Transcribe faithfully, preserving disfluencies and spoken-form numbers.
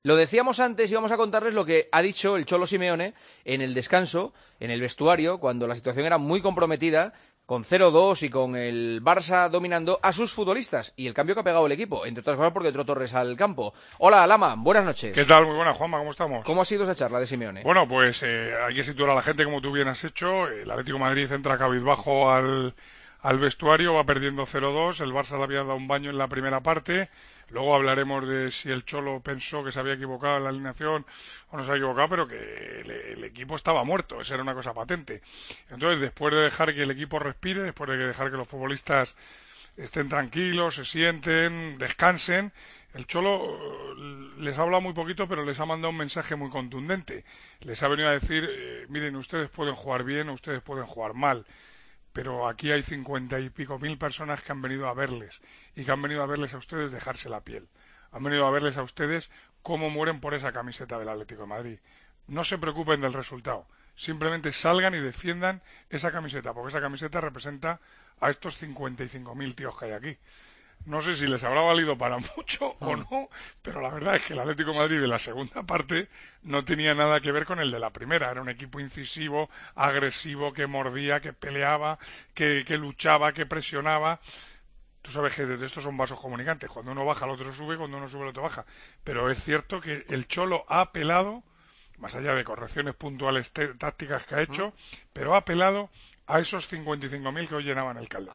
Lo decíamos antes y vamos a contarles lo que ha dicho el Cholo Simeone en el descanso, en el vestuario, cuando la situación era muy comprometida, con cero dos y con el Barça dominando a sus futbolistas y el cambio que ha pegado el equipo, entre otras cosas porque entró Torres al campo. Hola, Lama, buenas ¿Qué noches. tal? Muy buena, Juanma, ¿cómo estamos? ¿Cómo ha sido esa charla de Simeone? Bueno, pues eh, hay que situar a la gente como tú bien has hecho. El Atlético de Madrid entra cabizbajo al, al vestuario, va perdiendo cero dos. El Barça le había dado un baño en la primera parte. Luego hablaremos de si el Cholo pensó que se había equivocado en la alineación o no se había equivocado, pero que el, el equipo estaba muerto. Esa era una cosa patente. Entonces, después de dejar que el equipo respire, después de dejar que los futbolistas estén tranquilos, se sienten, descansen. El Cholo eh, les ha hablado muy poquito, pero les ha mandado un mensaje muy contundente. Les ha venido a decir, eh, miren, ustedes pueden jugar bien o ustedes pueden jugar mal, pero aquí hay cincuenta y pico mil personas que han venido a verles y que han venido a verles a ustedes dejarse la piel. Han venido a verles a ustedes cómo mueren por esa camiseta del Atlético de Madrid. No se preocupen del resultado. Simplemente salgan y defiendan esa camiseta, porque esa camiseta representa a estos cincuenta y cinco mil tíos que hay aquí. No sé si les habrá valido para mucho o Hmm. no, pero la verdad es que el Atlético de Madrid de la segunda parte no tenía nada que ver con el de la primera. Era un equipo incisivo, agresivo, que mordía, que peleaba, que, que luchaba, que presionaba. Tú sabes que desde estos son vasos comunicantes. Cuando uno baja, el otro sube, cuando uno sube, el otro baja. Pero es cierto que el Cholo ha apelado, más allá de correcciones puntuales tácticas que ha ¿Mm? hecho, pero ha apelado a esos cincuenta y cinco mil que hoy llenaban el Calderón.